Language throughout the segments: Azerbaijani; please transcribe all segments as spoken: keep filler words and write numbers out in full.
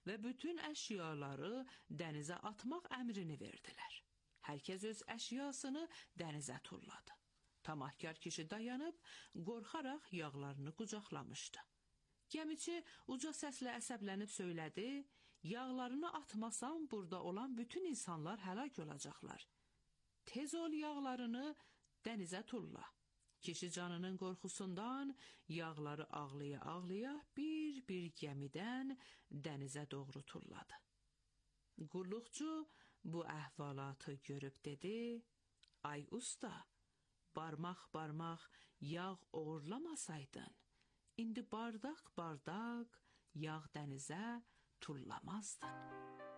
və bütün əşyaları dənizə atmaq əmrini verdilər. Hər kəs öz əşyasını dənizə tulladı. Tamahkar kişi dayanıb, qorxaraq yağlarını qucaqlamışdı. Gəmiçi uca səslə əsəblənib söylədi, yağlarını atmasam burada olan bütün insanlar həlak olacaqlar. Tez ol yağlarını dənizə tulla. Kişi canının qorxusundan yağları ağlaya-ağlaya bir-bir gəmidən dənizə doğru tulladı. Qulluqçu bu əhvalatı görüb dedi, ay usta, barmaq-barmaq yağ oğurlamasaydın, indi bardaq-bardaq yağ dənizə tullamazdın.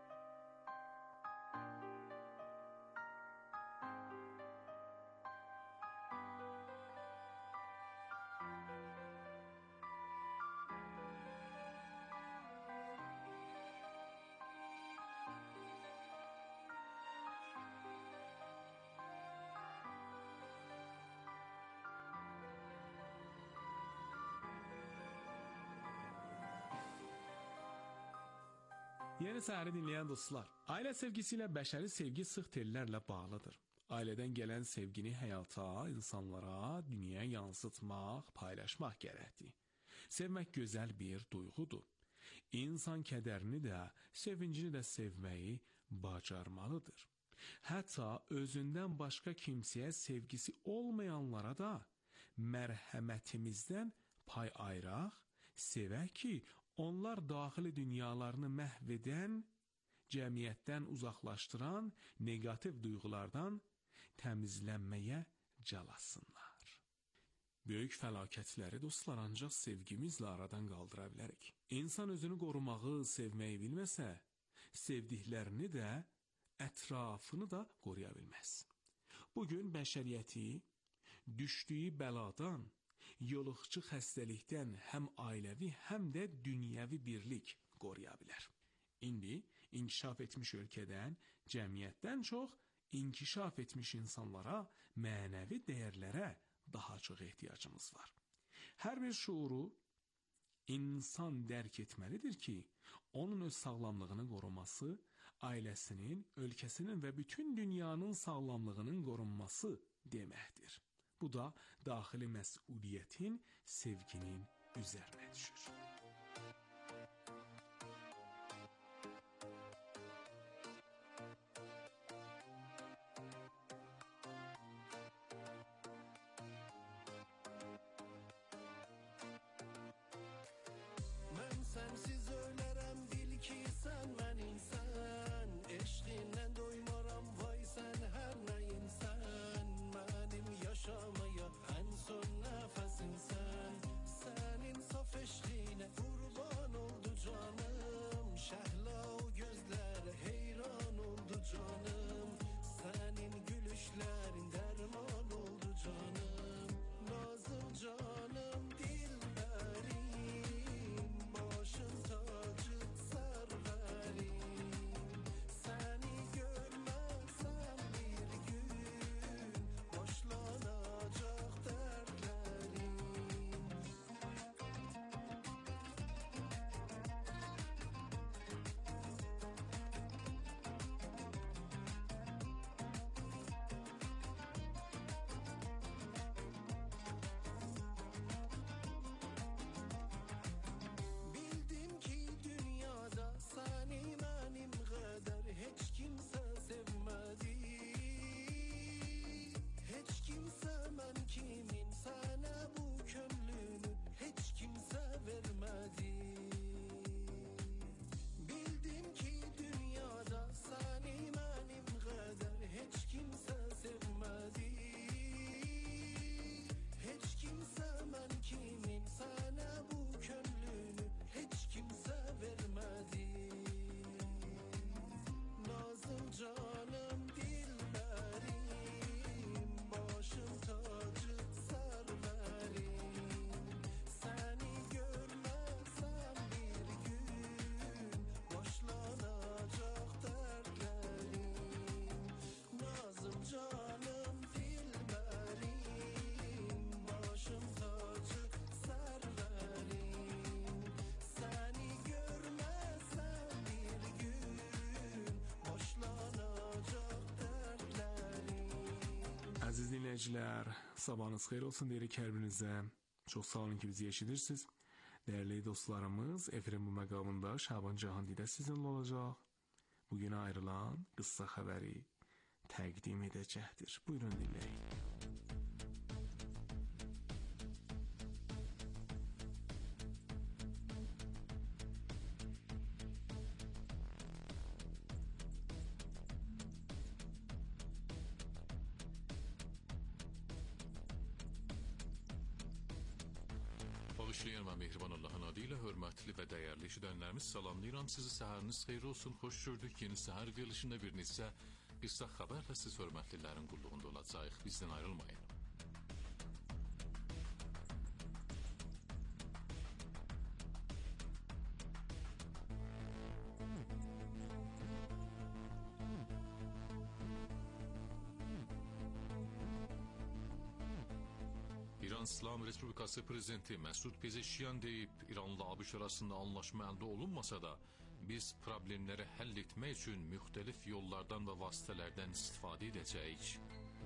Yeni Səhəri dinləyən dostlar, ailə sevgisi ilə bəşəri sevgi sıx tellərlə bağlıdır. Ailədən gələn sevgini həyata, insanlara, dünyaya yansıtmaq, paylaşmaq gərəkdir. Sevmək gözəl bir duyğudur. İnsan kədərini də, sevincini də sevməyi bacarmalıdır. Hətta özündən başqa kimsəyə sevgisi olmayanlara da mərhəmətimizdən pay ayıraq, sevək ki, onlar daxili dünyalarını məhv edən, cəmiyyətdən uzaqlaşdıran negativ duyğulardan təmizlənməyə calasınlar. Böyük fəlakətləri dostlar ancaq sevgimizlə aradan qaldıra bilərik. İnsan özünü qorumağı, sevməyi bilməsə, sevdiklərini də, ətrafını da qoruya bilməz. Bugün bəşəriyyəti düşdüyü bəladan, yoluxucu xəstəlikdən həm ailəvi, həm də dünyəvi birlik qoruya bilər. İndi inkişaf etmiş ölkədən, cəmiyyətdən çox inkişaf etmiş insanlara, mənəvi dəyərlərə daha çox ehtiyacımız var. Hər bir şuuru insan dərk etməlidir ki, onun öz sağlamlığını qoruması, ailəsinin, ölkəsinin və bütün dünyanın sağlamlığının qorunması deməkdir. Bu da daxili məsuliyyətin, sevginin üzərinə düşür. Mən sənsiz ölərəm, bil ki, sən mən insan. Eşqinlə doymaram, vay sən hər nə insan. Mənim yaşamaya ən son nəfəsin sən. Sənin saf eşqinə dinləyicilər, sabahınız xeyir olsun deyirik hər birinizə. Çox sağ olun ki, bizi eşidirsiniz. Dəyərli dostlarımız, efirin bu məqamında Şaban Cahandidə sizinlə olacaq. Bugünə ayrılan qıssa xəbəri təqdim edəcəkdir. Buyurun dinləyin. Bağışlayan və mehriban Allahın adı ilə hörmətli və dəyərli eşidənlərimiz salamlayıram sizi. Səhəriniz xeyir olsun, xoş gördük. Yeni səhər verilişində bir neçə qısa xəbərlə siz hörmətlilərin qulluğunda olacaq. Bizdən ayrılmayın. İran İslam Respublikası Prezidenti Məsud Pezeşkiyan deyib, İranla ABŞ arasında anlaşma əldə olunmasa da, biz problemləri həll etmək üçün müxtəlif yollardan və vasitələrdən istifadə edəcəyik.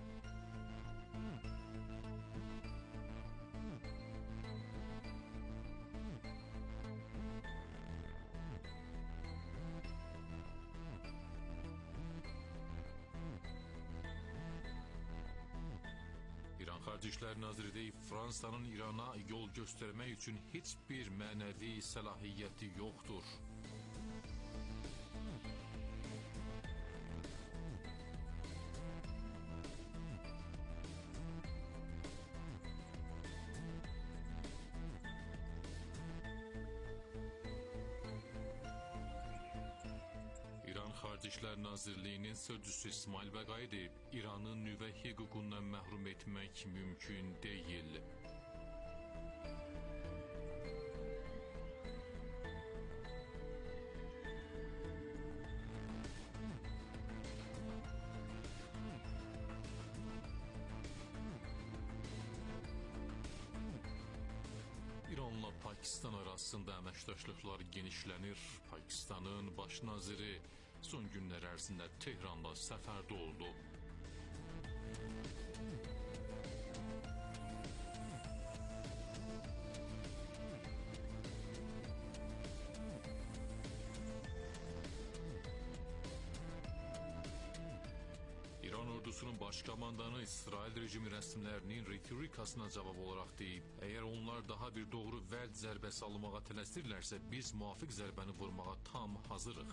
İran Xarici İşlər Naziri deyib, Fransanın İrana yol göstərmək üçün heç bir mənəvi səlahiyyəti yoxdur. İran Xarici İşlər Nazirliyinin sözcüsü İsmail Bəqai deyib, İranın nüvə hüququndan məhrum etmək mümkün deyil. İranla Pakistan arasında əməkdaşlıqlar genişlənir. Pakistanın baş naziri son günlər ərzində Tehranda səfərdə oldu. İran ordusunun baş komandanı İsrail rejimi rəsmilərinin ritorikasına cavab olaraq deyib, əgər onlar daha bir doğru vəd zərbəsi almağa tələsirlərsə, biz müvafiq zərbəni vurmağa tam hazırıq.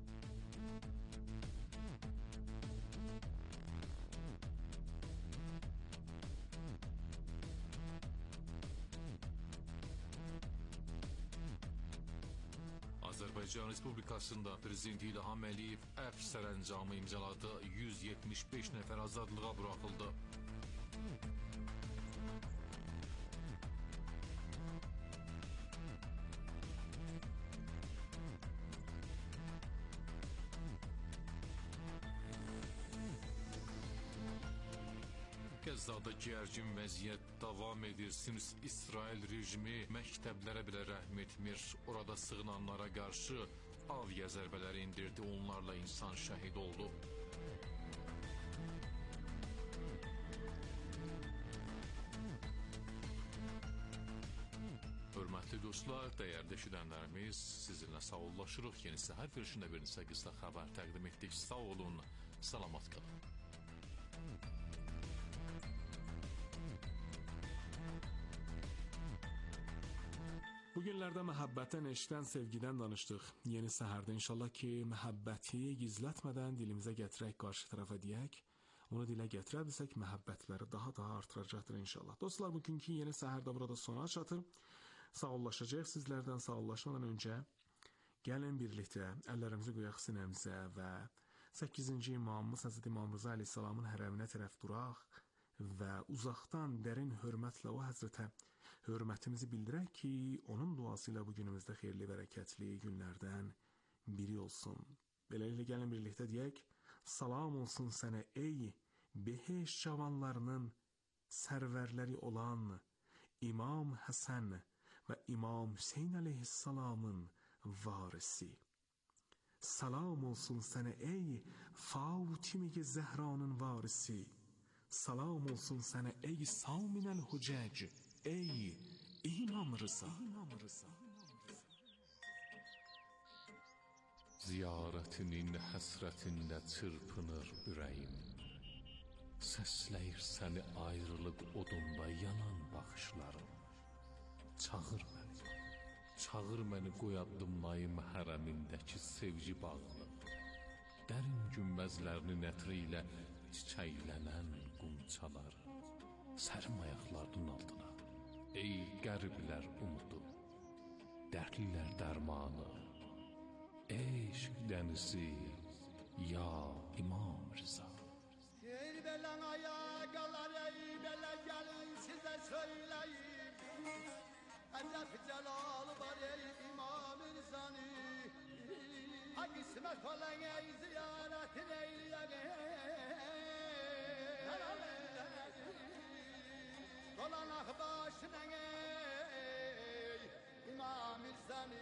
Azərbaycan Respublikasında Prezident İlham Əliyev əfv sərəncamı imzaladı, yüz yetmiş beş nəfər azadlığa buraxıldı. Qəzzada gərgin vəziyyət davam edir. İsrail rejimi məktəblərə belə rəhm etmir. Orada sığınanlara qarşı avia zərbələri indirdi. Onlarla insan şəhid oldu. Hörmətli dostlar, dəyərli eşidənlərimiz, sizinlə sağollaşırıq. Yeni səhər verilişində bir neçə qısa xəbər təqdim etdik. Sağ olun, salamat qalın. Bu günlərdə məhəbbətdən, eşqdən, sevgidən danışdıq. Yeni səhərdə inşallah ki, məhəbbəti gizlətmədən dilimizə gətirək, qarşı tərəfə deyək. Onu dilə gətirə bilsək, məhəbbətləri daha da artıracaqdır inşallah. Dostlar, bugünkü yeni səhərdə burada sona çatır. Sağollaşacaq sizlərdən. Sağollaşmadan öncə gəlin birlikdə əllərimizi qoyaq sinəmizə və səkkizinci imamımız Həzrət İmam Rıza əleyhissalamın hərəminə tərəf duraq və uzaqdan dərin hörmətlə o həzrətə hörmətimizi bildirək ki, onun duası ilə bu günümüzdə xeyirli, bərəkətli günlərdən biri olsun. Beləliklə gəlin birlikdə deyək, salam olsun sənə ey beheş cavanlarının sərvərləri olan İmam Həsən və İmam Hüseyn əleyhissalamın varisi. Salam olsun sənə ey Fatime Zəhranın varisi. Salam olsun sənə ey Saminəl Hücəc, ey İmam Rıza. Ziyarətinin həsrətində çırpınır ürəyim. Səsləyir səni ayrılıq odunda yanan baxışlarım. Çağır məni, çağır məni qoy addımlayım hərəmindəki sevgi bağını. Dərin günbəzlərinin ətri ilə çiçəklənən qumçaları. Sərim ayaqlarının altına, ey qəriblər umudu, dərdlilər dərmanı, eşq dənizi, ya İmam Rıza. Ey belen ayakalar, ey bele gelin size söyleyeyim. Edep celal var ey İmam Rıza'nı. Ha kısmet olan ey ziyaretin eyleyeyim. Dolanak başına ey İmam Rıza'nı.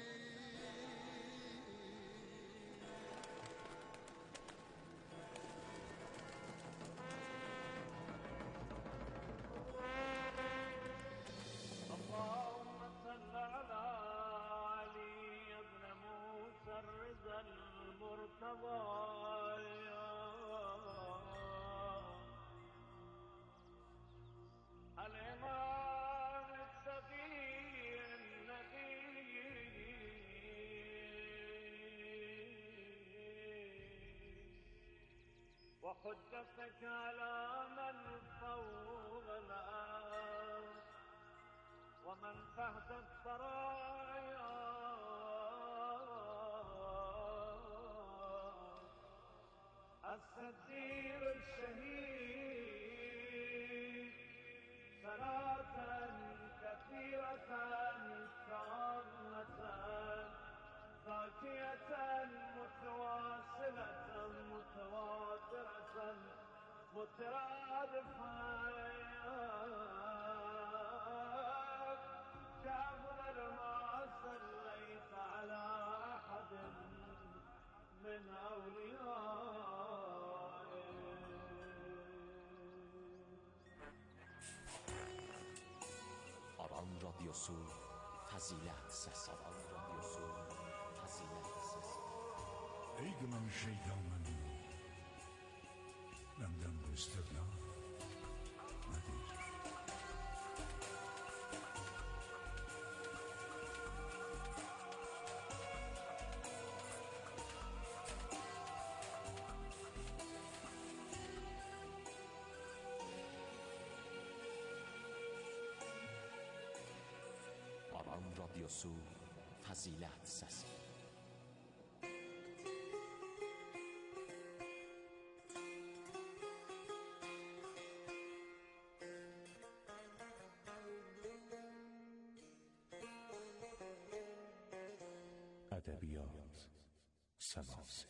وحجتك على من فوق الأرض ومن تحت الثرايا السفير الشهيد صلاة كثيرة كاملة زاكية متواصلة متواترة مترادفة كأفضل ما صليت على أحد من أوليائه. Aran Radyosu Fazilet Sesi. Aran Radyosu Fazilet Sesi. Ey gınan şeytanın benden bu istirna nedir? Aran Radyosu Fazilet Sesi. Edebiyat Seması.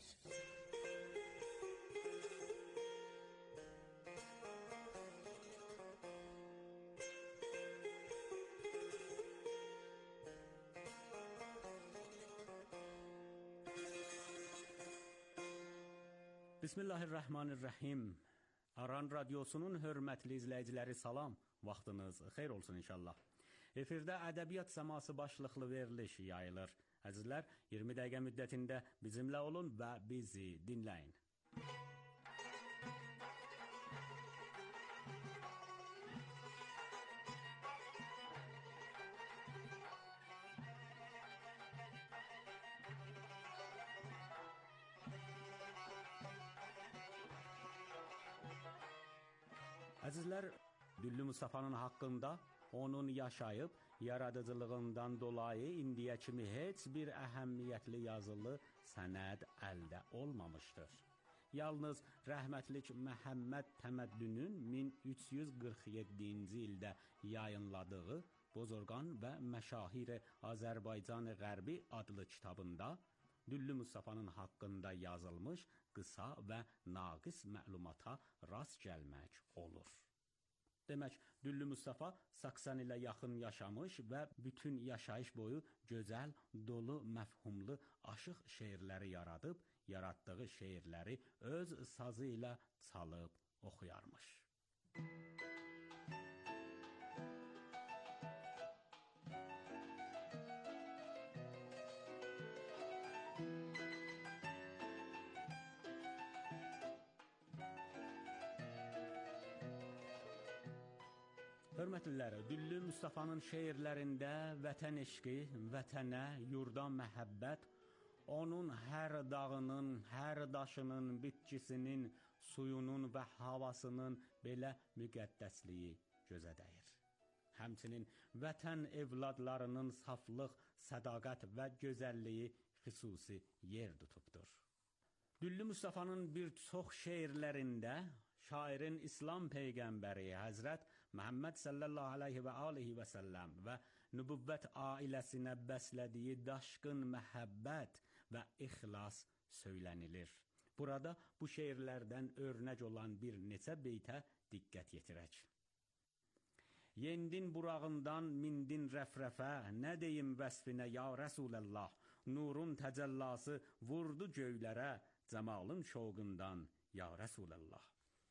Bismillahirrahmanirrahim. Aran Radyosu'nun hörmətli izləyiciləri salam. Vaxtınız xeyir olsun inşallah. Efirdə ədəbiyyat səması başlıqlı veriliş yayılır. Əzizlər, iyirmi dəqiqə müddətində bizimlə olun və bizi dinləyin. Əzizlər, Düllü Mustafa'nın haqqında onun yaşayıb, yaradıcılığından dolayı indiyə kimi heç bir əhəmmiyyətli yazılı sənəd əldə olmamışdır. Yalnız rəhmətlik Məhəmməd Təməddünün min üç yüz qırx yeddinci ildə yayınladığı Bozorqan və Məşahir-i Azərbaycan Qərbi adlı kitabında Düllü Mustafa'nın haqqında yazılmış qısa və naqis məlumata rast gəlmək olur. Demək, Düllü Mustafa saksan ilə yaxın yaşamış və bütün yaşayış boyu gözəl, dolu, məfhumlu, aşıq şeirləri yaradıb, yaratdığı şeirləri öz sazı ilə çalıb oxuyarmış. Hörmətliləri, Düllü Mustafanın şeirlərində vətən eşqi, vətənə, yurda məhəbbət, onun hər dağının, hər daşının, bitkisinin, suyunun və havasının belə müqəddəsliyi gözə dəyir. Həmçinin vətən evladlarının saflıq, sədaqət və gözəlliyi xüsusi yer tutubdur. Düllü Mustafanın bir çox şeirlərində şairin İslam Peyğəmbəri Həzrət Məhəmməd sallallahu aleyhi və alihi və səlləm və nübüvvət ailəsinə bəslədiyi daşqın məhəbbət və ixlas söylənilir. Burada bu şeirlərdən örnək olan bir neçə beytə diqqət yetirək. Yendin burağından mindin rəfrəfə, nə deyim vəsfinə ya Rəsuləllah, nurun təcəllası vurdu göylərə, cəmalın şovqundan ya Rəsuləllah.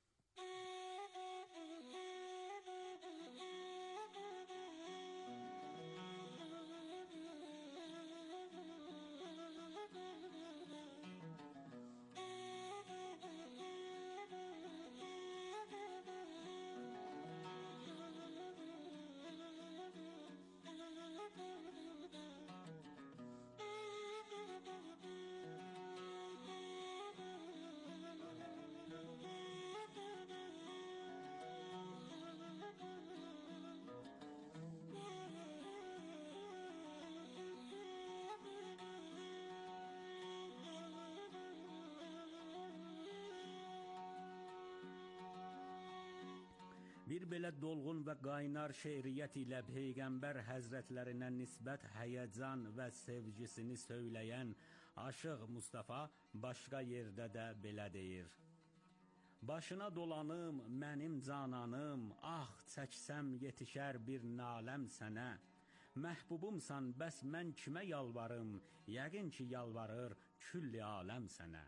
Bir belə dolğun və qaynar şeiriyyət ilə Peyğəmbər həzrətlərinə nisbət həyəcan və sevgisini söyləyən Aşıq Mustafa başqa yerdə də belə deyir. Başına dolanım, mənim cananım, ah çəksəm yetişər bir naləm sənə. Məhbubumsan, bəs mən kimə yalvarım, yəqin ki yalvarır külli aləm sənə.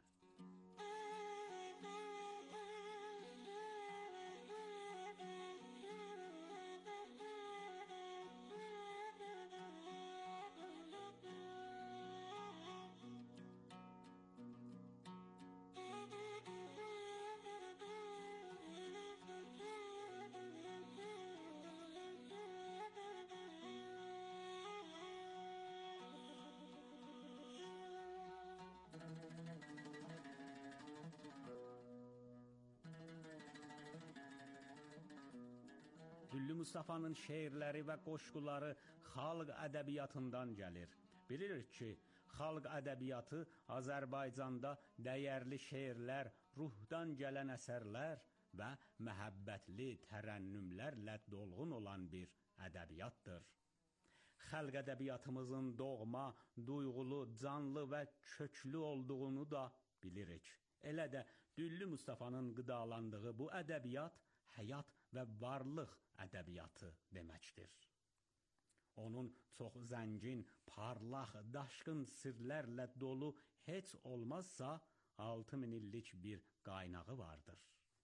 Düllü Mustafanın şeirləri və qoşquları xalq ədəbiyyatından gəlir. Bilirik ki, xalq ədəbiyyatı Azərbaycanda dəyərli şeirlər, ruhdan gələn əsərlər və məhəbbətli tərənnümlərlə dolğun olan bir ədəbiyyatdır. Xalq ədəbiyyatımızın doğma, duyğulu, canlı və köklü olduğunu da bilirik. Elə də Düllü Mustafanın qidalandığı bu ədəbiyyat həyat və varlıq ədəbiyyatı deməkdir. Onun çox zəngin, parlaq, daşqın sirlərlə dolu heç olmazsa altı min illik bir qaynağı vardır.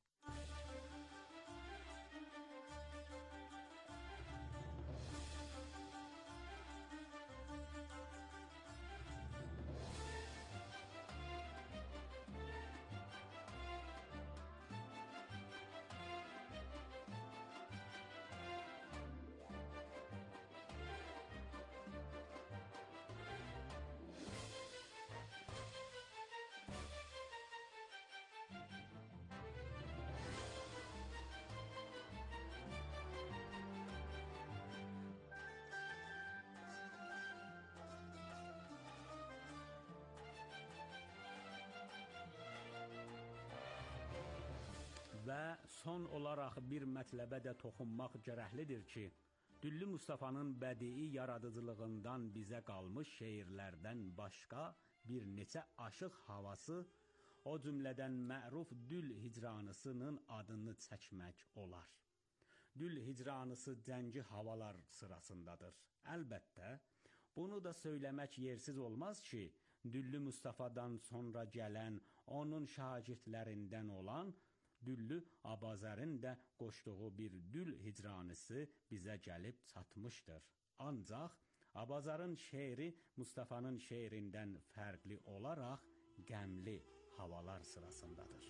Və son olaraq bir mətləbə də toxunmaq gərəklidir ki, Düllü Mustafanın bədii yaradıcılığından bizə qalmış şeirlərdən başqa bir neçə aşıq havası, o cümlədən məruf Dül Hicranısının adını çəkmək olar. Dül Hicranısı cəngi havalar sırasındadır. Əlbəttə, bunu da söyləmək yersiz olmaz ki, Düllü Mustafadan sonra gələn, onun şagirdlərindən olan Düllü Abazərin də qoşduğu bir dül hicranısı bizə gəlib çatmışdır. Ancaq Abazarın şeiri Mustafa'nın şeirindən fərqli olaraq qəmli havalar sırasındadır.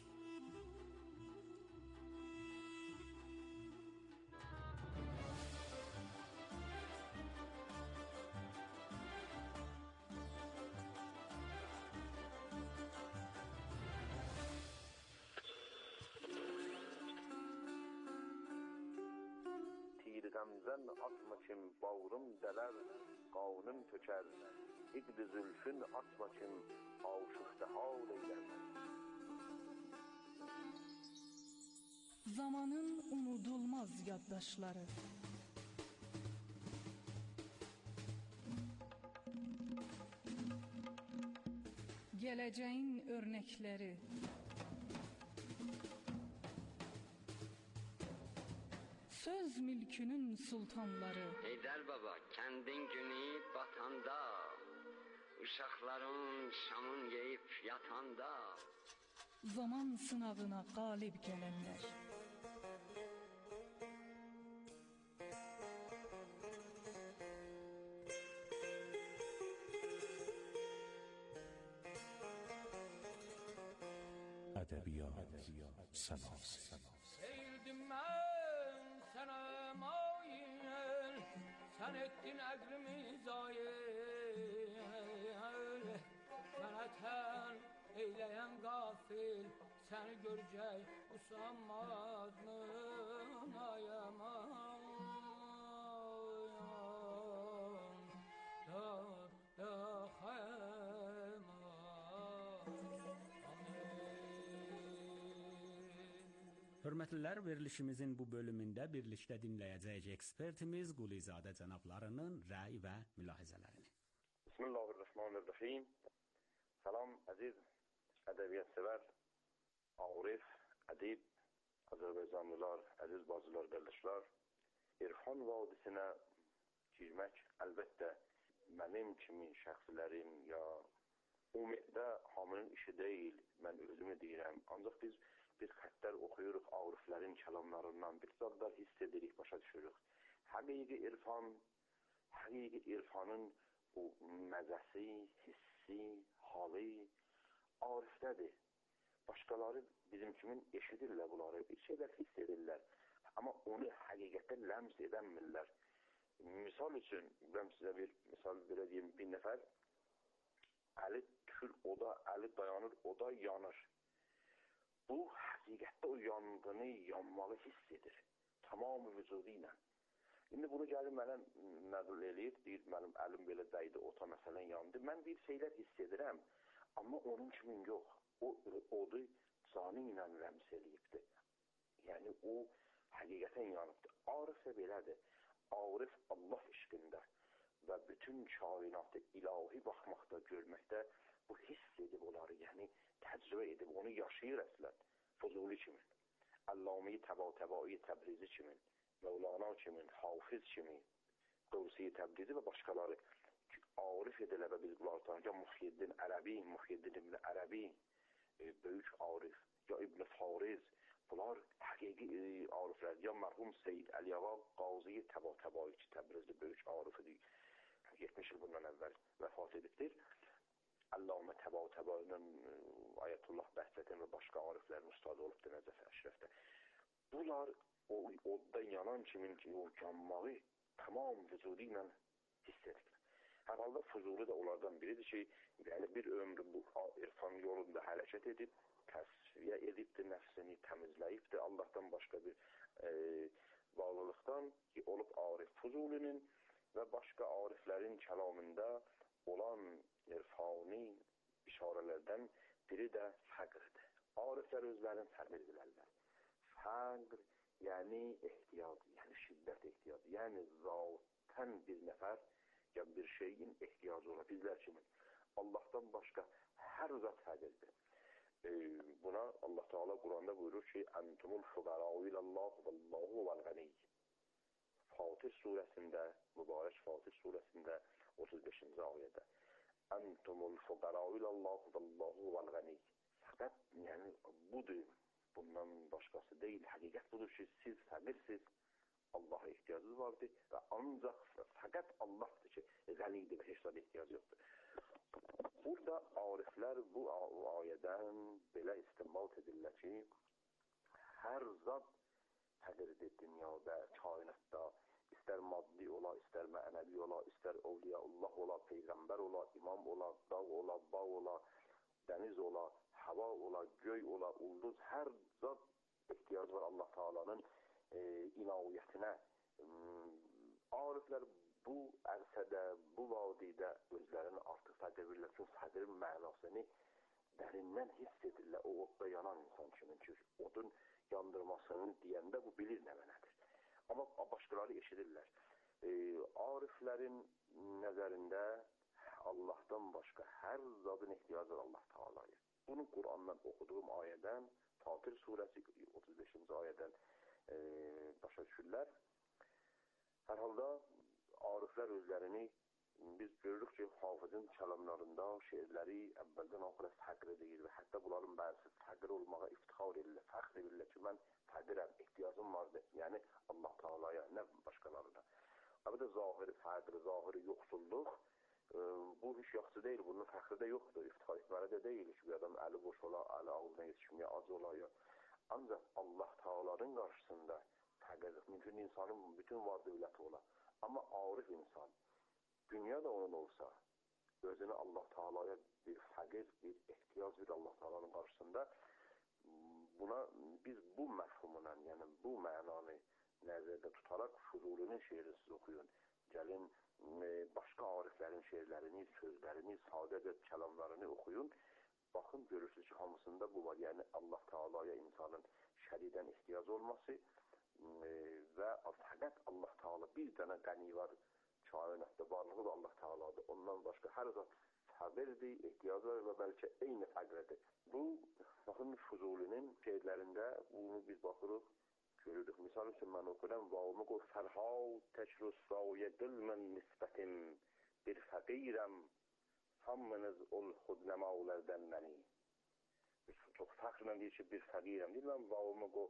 Gamzen atma kim bağrım deler, kanım töker. İqd zülfün atma kim aşıkta hal eyler. Zamanın unudulmaz yaddaşları. Geleceğin örnekleri. Söz mülkünün sultanları. Heydər baba, kəndin günü batanda, uşaqların şamın yeyib yatanda, zaman sınavına qalib gələnlər. Ədəbiyyat sənası. Eğildim mən sənə mayil, sən etdin əqlimi zayil. Sənə tən eyləyən qafil, səni görəcək usanmaz mı ayaman? Ya, ya xəyman. Hörmətlilər, verilişimizin bu bölümündə birlikdə dinləyəcəyik ekspertimiz Qulizadə cənablarının rəy və mülahizələrini. Bismillahirrahmanirrahim. Salam əziz ədəbiyyat sevər, arif, ədib, Azərbaycanlılar, əziz bacılar, qardaşlar. İrfan vadisinə girmək əlbəttə mənim kimi şəxslərin ya ümumiyyətlə hamının işi deyil, mən özümü deyirəm. Ancaq biz bir xəttlər oxuyuruq, ariflərin kəlamlarından bir zadlar hiss edirik, başa düşürük. Həqiqi irfan, həqiqi irfanın bu məzəsi, hissi, halı arifdədir. Başqaları bizim kimin eşidirlər bunları, bir şeylər hiss edirlər. Amma onu həqiqətən ləms edəmirlər. Misal üçün, ben sizə bir misal verəcəyim, bir nəfər əli düşür oda, əli dayanır, oda yanır. Bu həqiqətdə o yandığını, yanmağı hiss edir. Tamamı vücudu ilə. İndi bunu gəlir mənə nəql eləyir, deyir, mənim əlim belə dəydi, ota məsələn yandı. Mən bir şeylər hiss edirəm, amma onun kimin yox. O odu canı ilə rəms eləyibdir. Yəni o həqiqətən yanıbdır. Arif də belədir. Arif Allah işqində və bütün kainatı ilahi baxmaqda, görməkdə bu hiss edib onları, yəni təcrübə edib, onu yaşayır əslən. Fuzuli kimin, Əllami Təba-Təbai Təbrizi kimin, Mevlana kimin, Hafiz kimin, Qavsi Təbrizi və başqaları arif edilə və biz bunları tanıyacaq. Muhyiddin Ərəbi, Muhyiddin İbn Ərəbi, e, böyük arif, ya İbn Fariz, bunlar həqiqi e, ariflər. Ya mərhum Seyyid Əliyağa Qazi Təba-Təbai Təbrizi böyük arifidir. yetmiş il bundan əvvəl vəfat edibdir. Əllamə Təba-Təbainin Ayətullah Bəhcətin və başqa ariflərin ustadı olubdur Nəcəf Əşrəfdə. Bunlar o odda yanan kimin ki, o yanmağı tamam vücudu ilə hiss edir. Hər halda Fuzuli də onlardan biridir ki, yəni bir ömrü bu irfan yolunda hərəkət edib, təsviyə edibdir, nəfsini təmizləyibdir Allahdan başqa bir e, bağlılıqdan ki, olub arif. Fuzulinin və başqa ariflərin kəlamında olan irfani işarələrdən biri də fəqrdir. Ariflər özlərini fərq edilərlər. Fəqr, yəni ehtiyac, yəni şiddət ehtiyacı, yəni zatən bir nəfər ya bir şeyin ehtiyacı ola. Bizlər kimi Allahdan başqa hər zat fəqirdir. E, buna Allah Teala Quranda buyurur ki, Entumul fuqara'u ilallah vallahu vel-ganiy. Fatih surəsində, mübarək Fatih surəsində otuz beşinci ayədə. Entumul fuqara'u ilallah vallahu vel-ganiy. Fəqət yəni budur bundan başqası deyil. Həqiqət budur ki, siz fəqirsiz, Allaha ehtiyacınız vardır və ancaq fəqət Allahdır ki, qənidir və heç zada ehtiyac yoxdur. Burada ariflər bu ayədən belə istinbat edirlər ki, hər zat fəqirdir dünyada, kainatda, istər maddi ola, istər mənəvi ola, istər Evliyaullah ola, Peyğəmbər ola, imam ola, dağ ola, bağ ola, dəniz ola, hava ola, göy ola, ulduz, hər zat ehtiyac var Allah Taala'nın e, inaviyyətinə. E, ariflər bu ərsədə, bu vadidə özlərini artıq fəqir bilirlər. Çünki fəqirin mənasını dərindən hiss edirlər. O odda yanan insan kimi. Çünki odun yandırmasını deyəndə bu bilir nə mənədir. Amma başqaları eşidirlər. E, ariflərin nəzərində Allahdan başqa hər zadın ehtiyacı var Allah Taala'ya. Bunu Qur'andan oxuduğum ayədən, Fatir surəsi otuz beşinci ayədən e, başa düşürlər. Hər halda ariflər özlərini biz görürük ki, Hafizin kəlamlarında şeirləri əvvəldən axıra fəqr edir və hətta bunların bəzisi fəqr olmağa iftixar edirlər, fəxr edirlər ki, mən fəqirəm, ehtiyacım vardır. Yəni Allah Taala'ya, nə başqalarına. Amma da zahiri fəqr, zahiri yoxsulluq e, bu hiç yaxşı deyil, bunun fəxri də yoxdur, iftixar etməli də deyil ki, bir adam əli boş ola, əli ağzına yetişməyə az ola. Ya. Ancaq Allah Taala'nın qarşısında fəqir, mümkün insanın bütün var dövləti ola. Amma arif insan, dünya da onun olsa, özünü Allah Taala'ya bir fəqir, bir ehtiyac bir Allah Taala'nın qarşısında, buna biz bu məfhumla, yəni bu mənanı nəzərdə tutaraq Fuzulinin şeirini siz oxuyun. Gəlin e, başqa ariflərin şeirlərini, sözlərini, sadəcə kəlamlarını oxuyun. Baxın, görürsünüz ki, hamısında bu var. Yəni Allah Taala'ya insanın şəridən ehtiyac olması e, və fəqət Allah Taala bir dənə qəni var, kainatda varlığı da Allah Taala'dır. Ondan başqa hər zat fəqirdir, ehtiyac var və bəlkə eyni fəqirdir. Bu, baxın, Fuzulinin şeirlərində bunu biz baxırıq, görürük. Misal üçün mən oxuram, vavımı qoy, fərhav təkrusraya qılmən nisbətim, bir fəqirəm, hamınız ol xudnəmavlərdən məni. Çox fəxrlə deyir ki, bir fəqirəm. Deyir, mən vavımı qoy,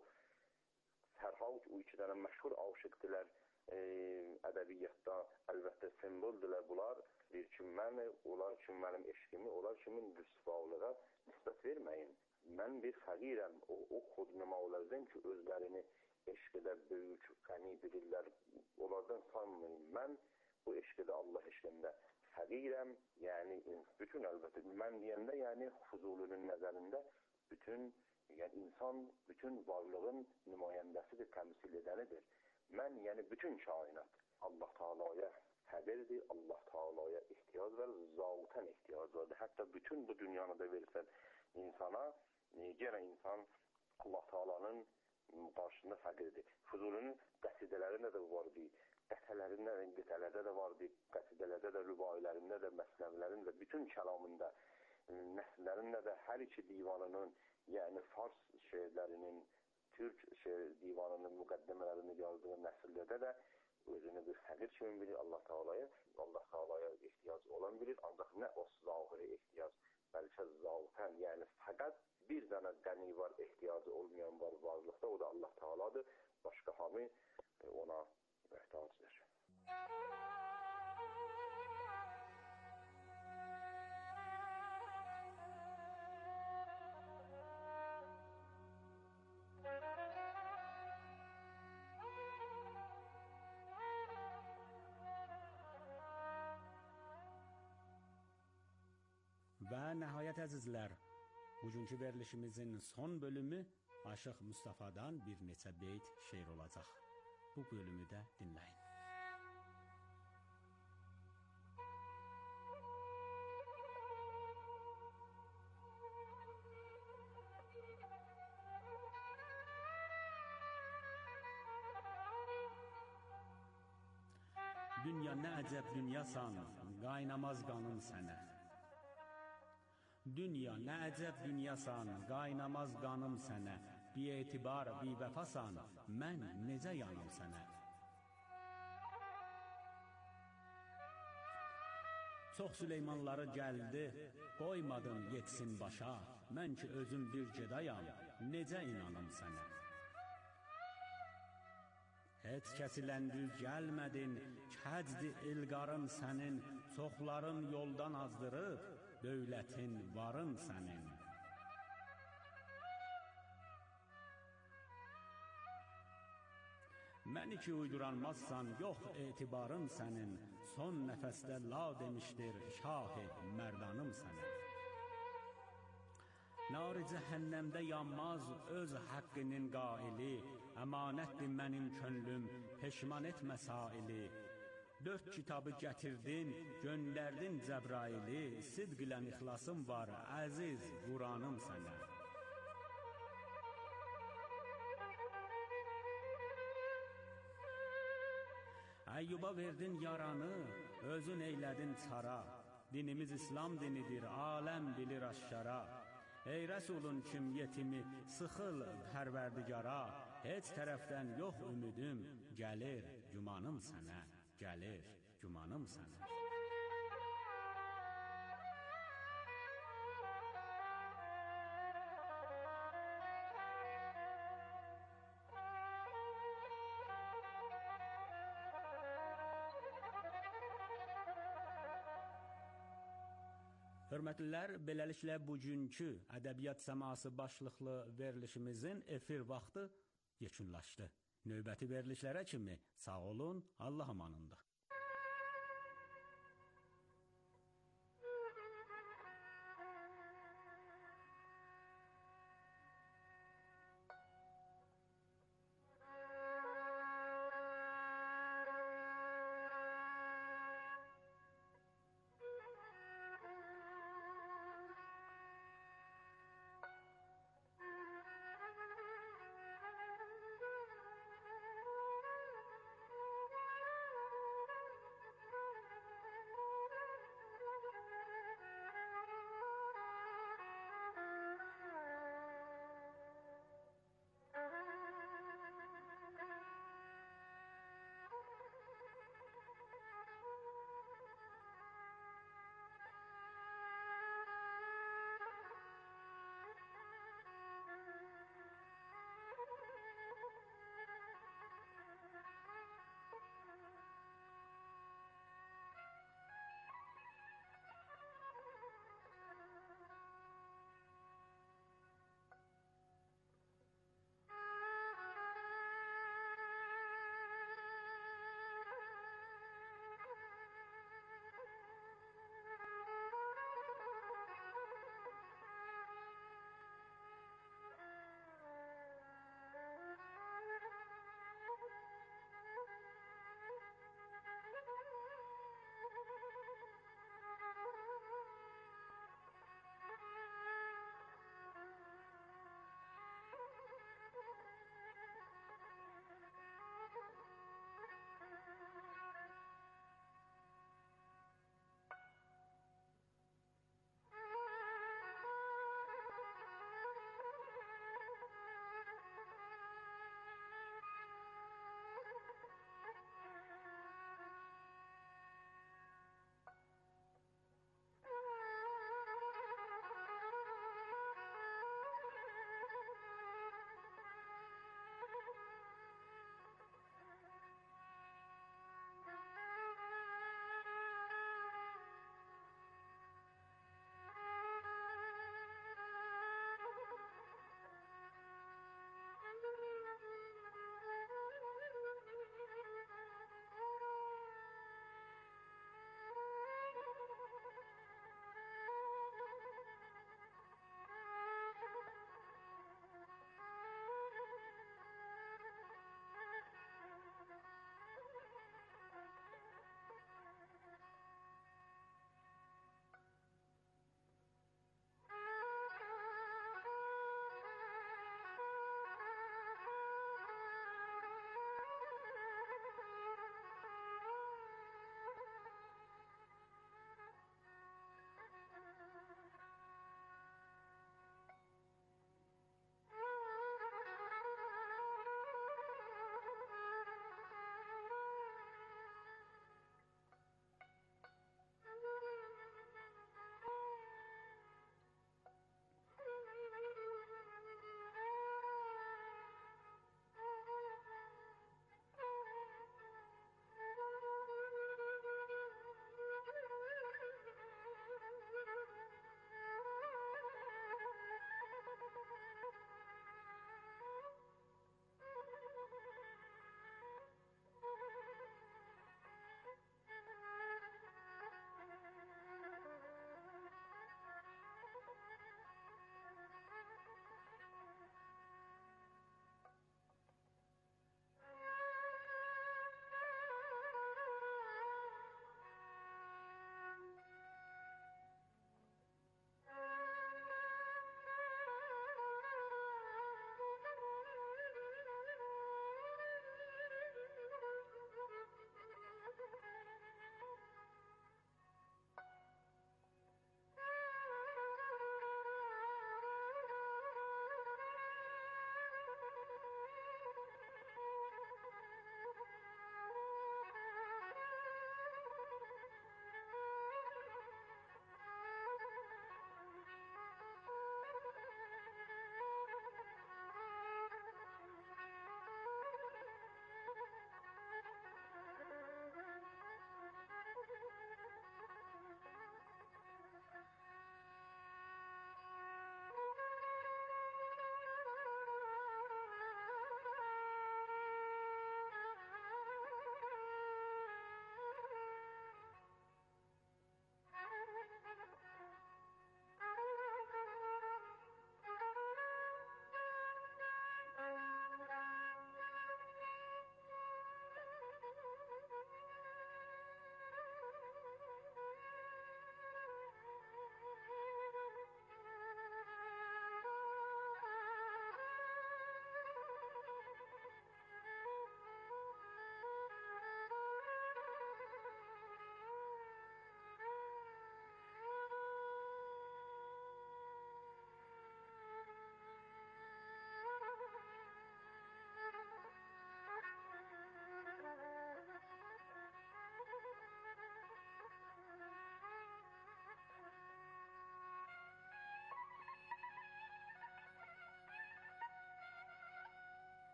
fərhav, o iki dənə məşhur aşıqdilər e, ədəbiyyatda, əlbəttə simboldilər bunlar. Deyir ki, mən, onlar üçün mənim eşqimi, onlar kimin rüsvalığa nisbət verməyin. Mən bir fəqirəm, o, o xudnəmavlərdən ki, özlərini eşqədə böyük, qəni bilirlər, onlardan sanmayın. Mən bu eşqədə, Allah eşqində fəqirəm, yəni bütün əlbəttə, mən deyəndə, yəni Fuzulinin nəzərində bütün, yəni insan bütün varlığın nümayəndəsidir, təmsil edənidir. Mən, yəni bütün kainat Allah Taala'ya fəqirdir, Allah Taala'ya ehtiyac var, zavutən ehtiyac vardır. Hətta bütün bu dünyanı da versən insana, yenə insan Allah Taala'nın qarşısında fəqirdir. Fuzulinin qəsidələrində də vardı, qətələrində, qətələrdə də vardı, qəsidələrdə də, rübailərində də, məsnəvilərində də, bütün kəlamında, nəsrlərində də, hər iki divanının, yəni Fars şeirlərinin, Türk şeir divanının müqəddəmələrini yazdığı nəsrlərdə də özünü bir fəqir kimi bilir Allah Taala'ya, Allah Taala'ya ehtiyac olan bilir, ancaq nə o zahiri ehtiyac, bəlkə zavutən, yəni fəqət bir dənə qəni var, ehtiyacı olmayan var varlıqda, o da Allah Taala'dır, başqa hamı ona möhtacdır. Və nəhayət əzizlər, bugünkü verilişimizin son bölümü Aşıq Mustafa'dan bir neçə beyt şeir olacaq. Bu bölümü də dinləyin. Dünya nə əcəb dünyasan, qaynamaz qanın sənə. Dünya nə əcəb dünyasan, qaynamaz qanım sənə. Bi-etibar, bi-vəfasan, mən necə yanım sənə. Çox Süleymanları gəldi, qoymadın yetsin başa. mən ki özüm bir gedayam, necə inanım sənə? Heç kəsilən düz gəlmədin, kəcdi ilqarın sənin, çoxların yoldan azdırıb, dövlətin varın sənin. Məni ki uyduranmazsan, yox etibarın sənin, son nəfəsdə la demişdir, şah-ı mərdanım sənin. Nar-ı cəhənnəmdə yanmaz öz haqqının qaili, əmanətdir mənim könlüm, peşman etmə saili. Dörd kitabı gətirdin, göndərdin Cəbraili, sidq ilə ixlasım var, əziz Quranım sənə. Əyyuba verdin yaranı, özün eylədin çara. Dinimiz İslam dinidir, aləm bilir aşkara. Ey Rəsulun kim yetimi, sıxıl pərverdigara. Heç tərəfdən yox ümidim, gəlir gümanım sənə, gəlir gümanım sənə. Hörmətlilər, beləliklə bugünkü ədəbiyyat səması başlıqlı verilişimizin efir vaxtı yekunlaşdı. Növbəti verilişlərə kimi sağ olun, Allah amanında.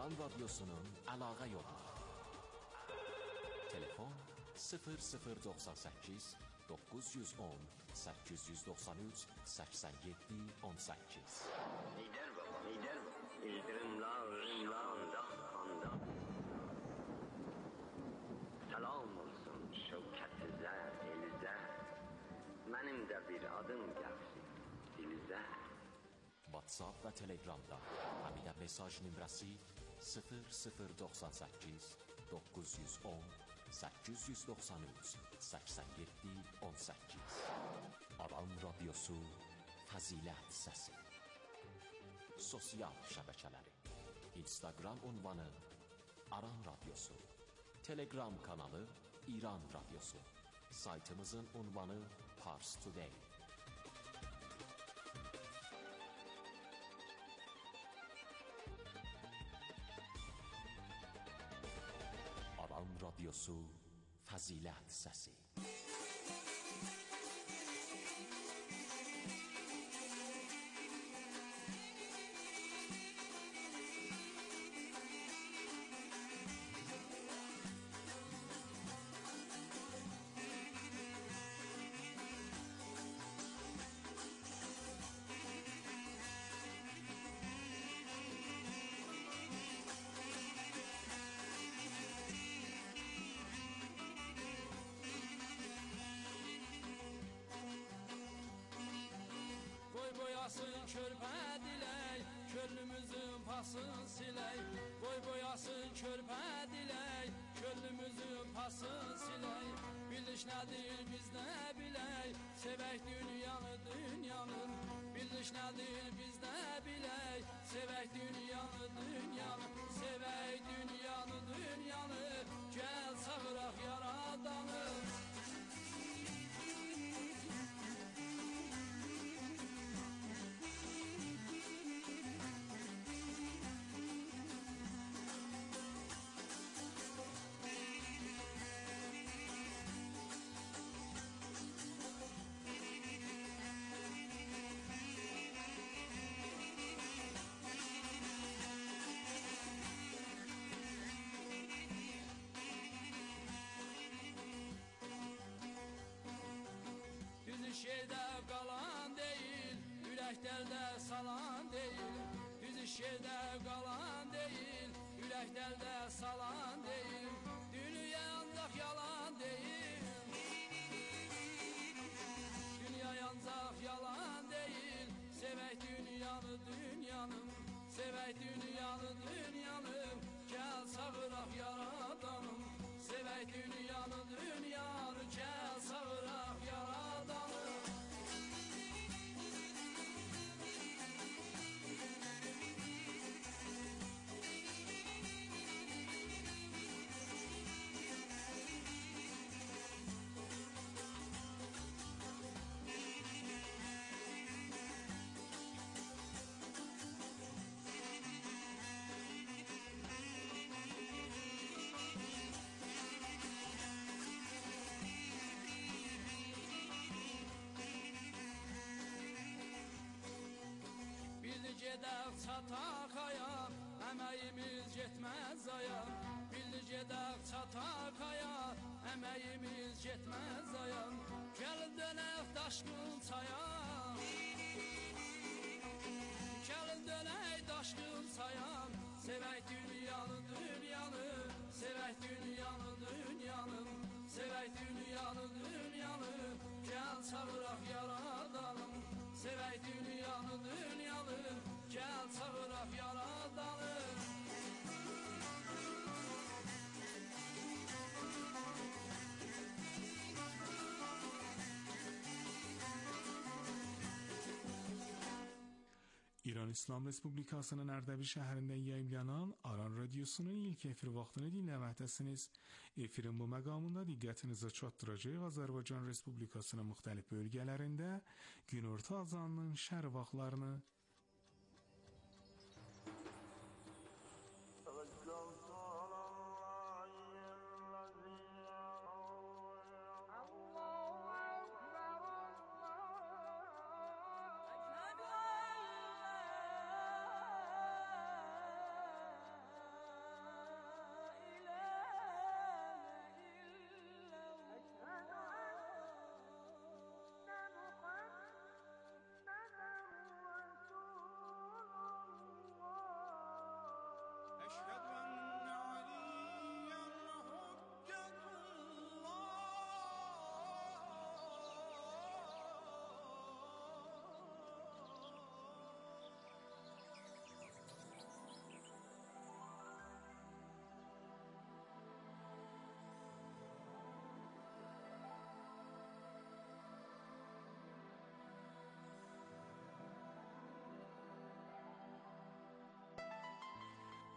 Aran Radyosu'nun əlaqə yolu. Telefon sıfır sıfır doxsan səkkiz doqquz yüz on səkkiz yüz doxsan üç səksən yeddi on səkkiz. Lider baba, lider baba. İldırımlar, rimlanda, handa. Salam olsun şevkətizə, elizə. Mənim də bir adım gəlsin dilizə. WhatsApp və Telegramda həmidə mesaj nömrəsi sıfır sıfır doxsan səkkiz doqquz yüz on səkkiz yüz doxsan üç səksən yeddi on səkkiz. Aran Radyosu Fəzilət Səsi. Sosial şəbəkələri: Instagram ünvanı Aran Radyosu, Telegram kanalı İran Radyosu, saytımızın ünvanı Pars Today. Aran Radyosu Fəzilət Səsi. boyasın körpə dilək, könlümüzün pasın silək. Boy boyasın körpə dilək, könlümüzün pasın silək. Biliş nədir biz nə bilək, sevək dünyanı dünyanın. Biliş nədir biz nə bilək, sevək dünyanı dünyanı. Sevək dünyanı dünyanı, gəl çağıraq yaradanı. Şehirdə qalan deyil, ürəklərdə salan deyil. Düz iş yerdə qalan deyil, ürəklərdə salan deyil. Dünya ancaq yalan deyil. Dünya ancaq yalan deyil. Sevək dünyanı dünyanın, sevək dünyanı dünyanın. Gəl çağıraq yaradanım. Sevək dünyanı dünyanı, gəl çağıraq yaradanım. Gedək çataq aya, əməyimiz getməz aya. Bildi gedək çataq aya, əməyimiz getməz aya. Gəlin dönək daşqın çaya. Gəlin dönək daşqın çaya. Sevək dünyanı dünyanı, sevək dünyanı dünyanı. Sevək dünyanı dünyanı, gəl çağıraq yaradanım. Sevək dünyanı dünyanı, gəl çağıraq yaradanım. İran İslam Respublikasının Ərdəbil şəhərində yayımlanan Aran Radyosu'nun ilk efir vaxtını dinləməkdəsiniz. Efirin bu məqamında diqqətinizi çatdıracaq Azərbaycan Respublikasının müxtəlif bölgələrində günorta azanının şərq vaxtlarını.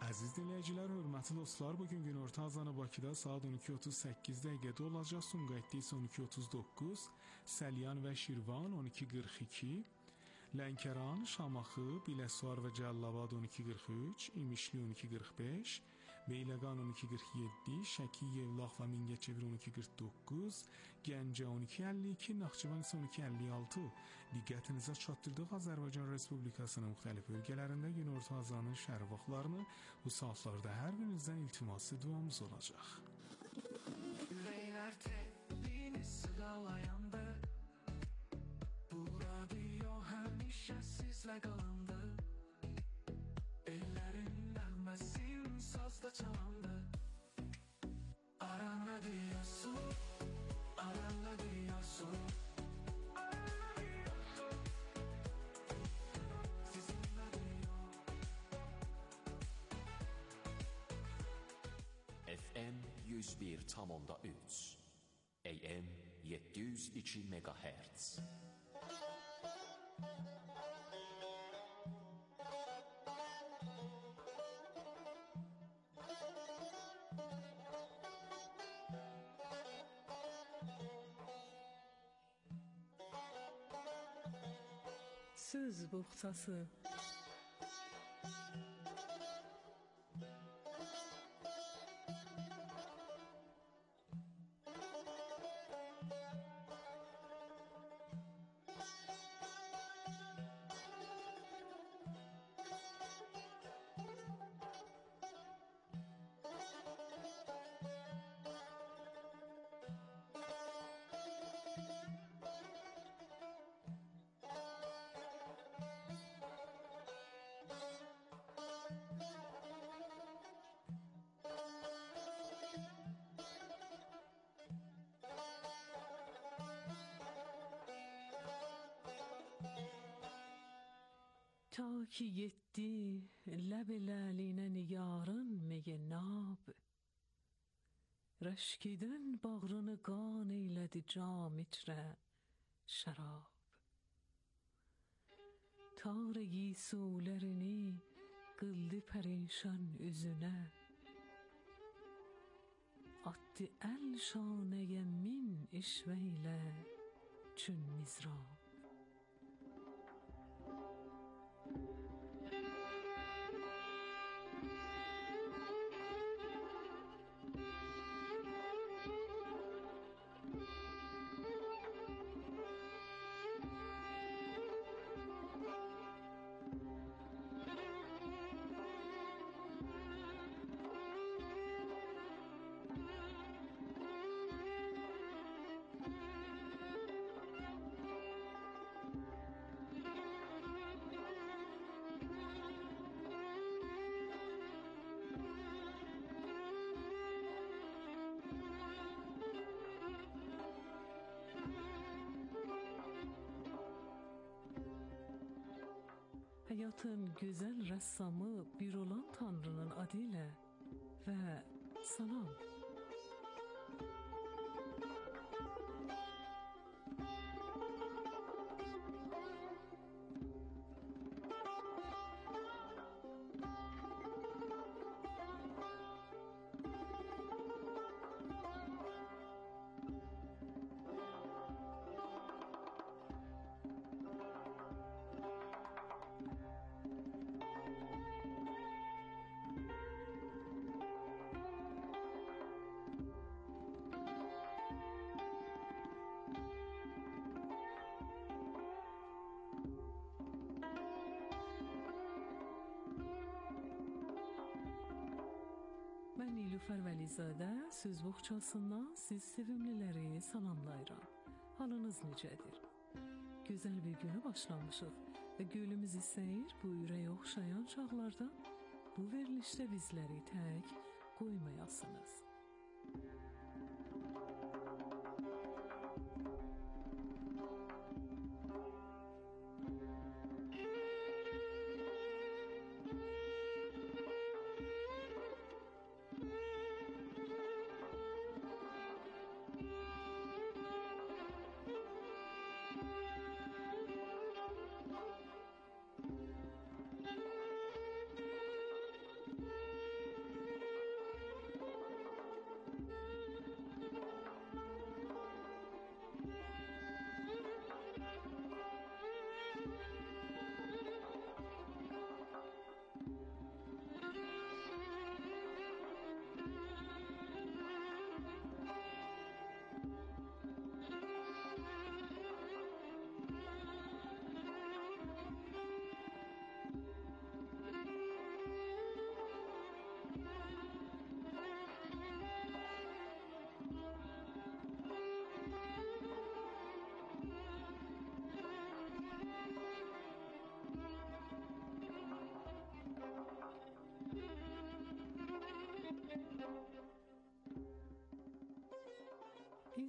Əziz dinləyicilər, hörmətli dostlar, bugün günorta azanı Bakıda saat on iki otuz səkkiz dəqiqədə olacaq. Sumqayıtda isə on iki otuz doqquz, Səlyan və Şirvan on iki qırx iki, Lənkəran, Şamaxı, Biləsuvar və Cəlilabad on iki qırx üç, İmişli on iki qırx beş, Beyləqan on iki qırx yeddi, Şəki, Yevlax və Mingəçevir on iki qırx doqquz, Gəncə on iki əlli iki, Naxçıvan isə on iki əlli altı. Diqqətinizə çatdırdıq Azərbaycan Respublikasının müxtəlif bölgələrində günorta azanın şəhər vaxtlarını. Bu saatlarda hər birinizdən iltiması duamız olacaq. Ürəklər təlini sığalayandı, bu radio həmişə sizlə qalındı. Ellərin nəğməsin sazda çalandı. Aran radiosu, Aran radiosu, sizin radio. F M yüz bir tam onda üç, A M yeddi yüz iki megahertz. Söz buxçası. Ta ki yetti ləb ləlinə nigarın meyenab, rəşkidən bağrını qan eylədi cam içrə şərab. Tar giysulərini qıldı pərişan üzünə, attı əl şanəyə min işvəylə çün mizrab. Həyatın gözəl rəssamı bir olan Tanrının adı ilə və salam. Mən Nilüfər Vəlizadə söz buxçasından siz sevimliləri salamlayıram. Halınız necədir? Gözəl bir günü başlamışıq və gölümüz istəyir bu ürəyə oxşayan çağlarda bu verilişdə bizləri tək qoymayasınız.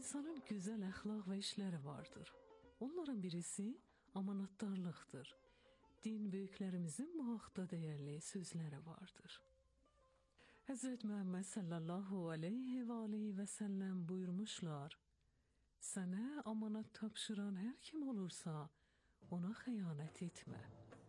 İnsanın güzel əxlaq və işləri vardır. Onların birisi amanatdarlıqdır. Din böyüklərimizin bu haqda dəyərli sözləri vardır. Həzrət Muhammed sallallahu aleyhi və aleyhi və səlləm buyurmuşlar: Sənə amanat tapşıran hər kim olursa, ona xəyanət etmə.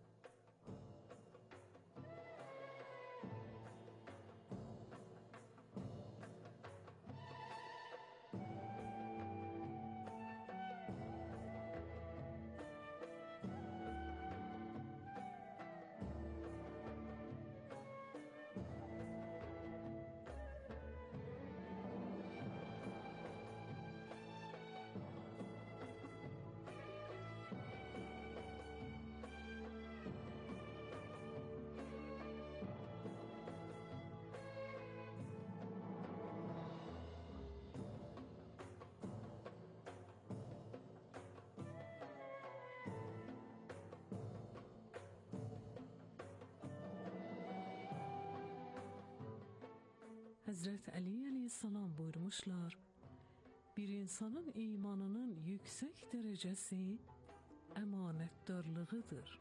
Həzrət Əli əleyhissalam buyurmuşlar: Bir insanın imanının yüksək dərəcəsi əmanətdarlığıdır.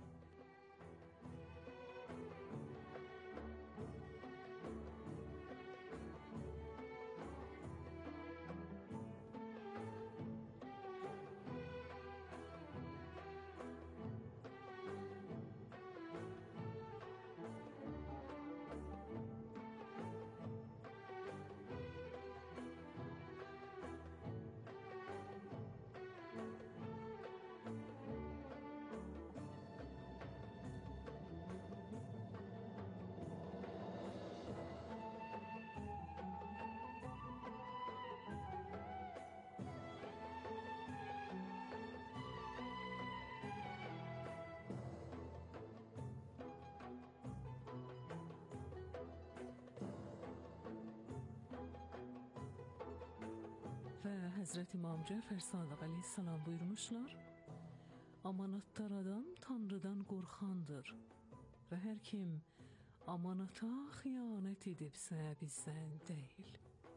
Və Həzrət İmam Cəfər Sadıq əleyhissalam buyurmuşlar: Amanatdar adam Tanrıdan qorxandır və hər kim amanata xiyanət edibsə bizdən deyil.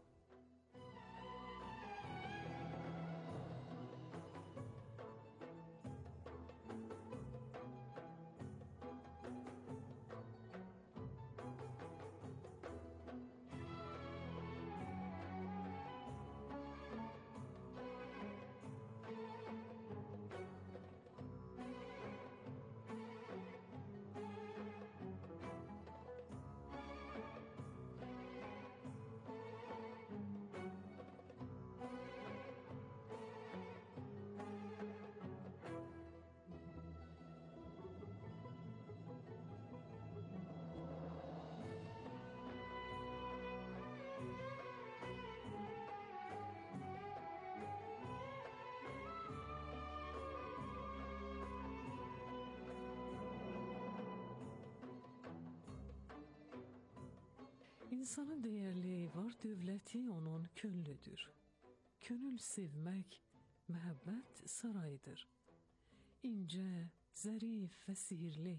İnsanın dəyərli var dövləti onun könlüdür. Könül sevmək, məhəbbət sarayıdır. İncə, zərif və sihirli.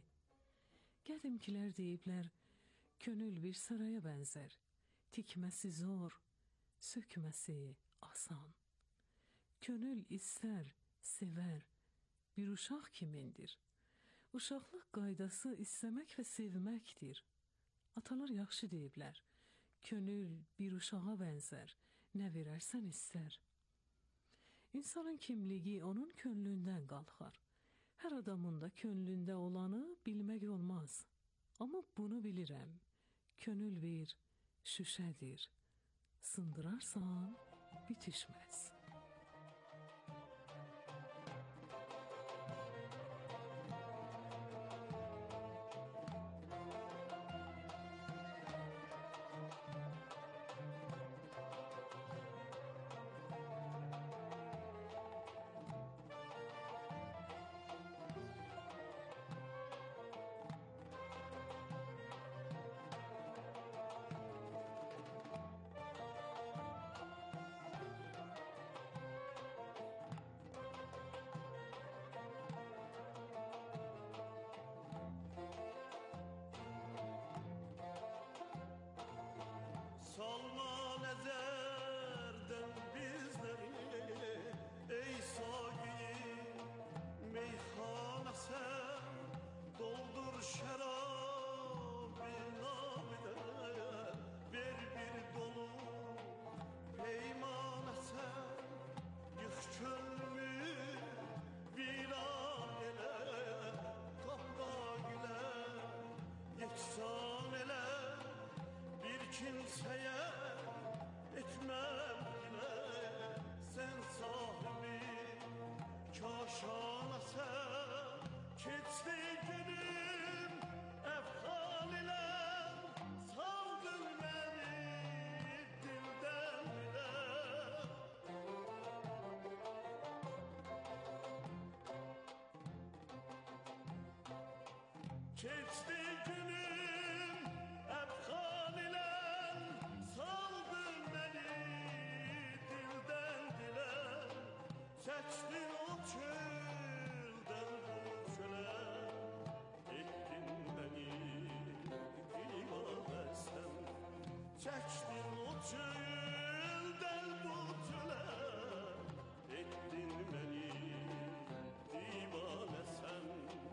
Qədimkilər deyiblər, könül bir saraya bənzər. Tikməsi zor, sökməsi asan. Könül istər, sevər, bir uşaq kimindir. Uşaqlıq qaydası istəmək və sevməkdir. Atalar yaxşı deyiblər, könül bir uşağa bənzər, nə verərsən istər. İnsanın kimliyi onun könlündən qalxar. Hər adamın da könlündə olanı bilmək olmaz. Amma bunu bilirəm, könül bir şüşədir. Sındırarsan, bitişməz. Salma nezerden bizleri kimseye etmem bile sen sahibi kaşana sen keçti günüm efhal ile saldın beni dilden bile geçti günüm efhal ile saldın beni dilden dile seçtin o çölden bu çöle ettin beni divane sen seçtin o çölden bu çöle ettin beni divane sen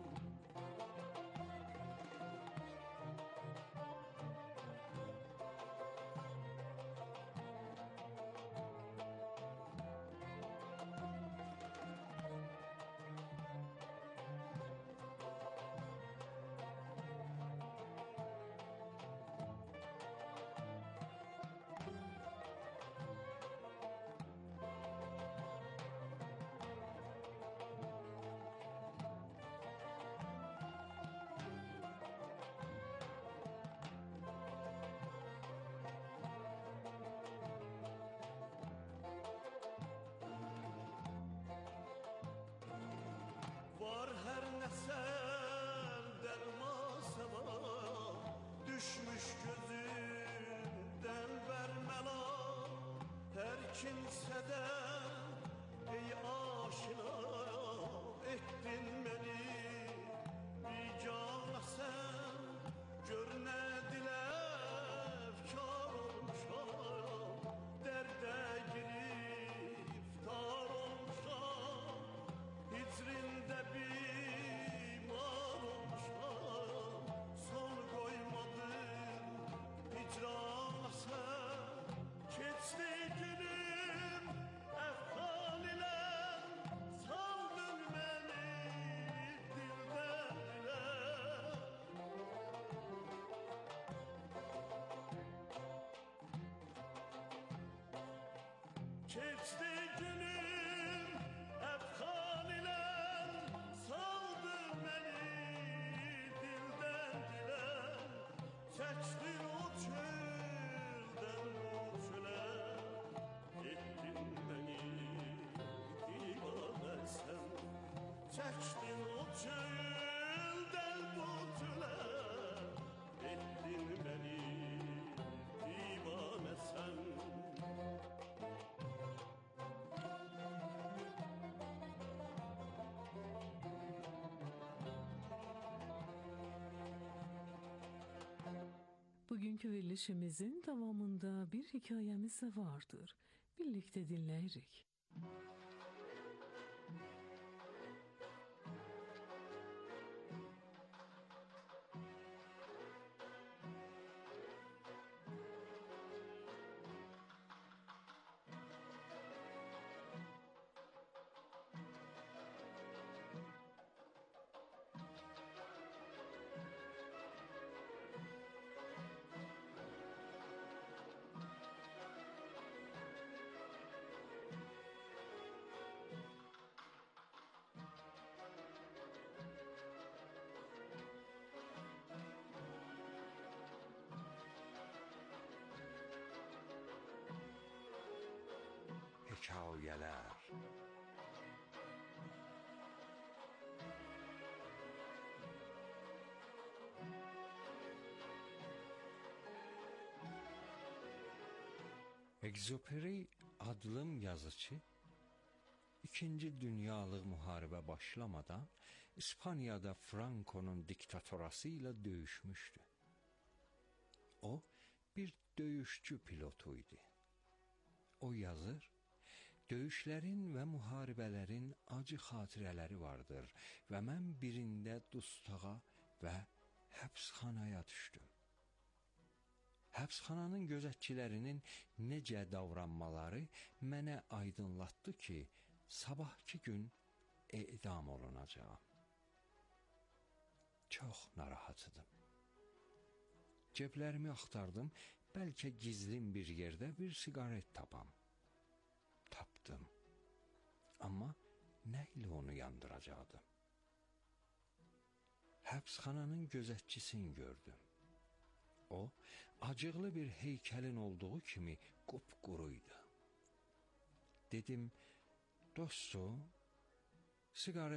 var her nesel dermasa var düşmüş gözünden vermela her kimseden ey aşina ettin beni bir cana sen gör ne dile efkar olmuşam derde giriftar olmuşam hicrində bimar olmuşam son koymadın hicrana sen keçdi günüm efhal ile saldın beni dilden dile geçti günüm efhal ile saldın beni dilden dile seçtin o çölden bu çöle ettin beni divane sen seçtin o çölden bu çöle ettin beni divane sen Bugünkü verilişimizin devamında bir hikayemiz de vardır. Birlikte dinleyirik. Hikayeler. Exupéry adlı yazıcı İkinci Dünyalıq müharibə başlamadan İspaniyada Franco'nun diktatorası ilə döyüşmüşdü. O bir döyüşçü pilotuydu. O yazır, döyüşlərin və müharibələrin acı xatirələri vardır və mən birində dustağa və həbsxanaya düşdüm. Həbsxananın gözətçilərinin necə davranmaları mənə aydınlatdı ki, sabahki gün edam olunacağam. Çox narahat idim. Ceblərimi axtardım, bəlkə gizlin bir yerdə bir siqaret tapam. Tapdım. Amma nə ilə onu yandıracaqdım? Həbsxananın gözətçisini gördüm. O, acıqlı bir heykəlin olduğu kimi qupquruydu. Dedim, dostum, siqaret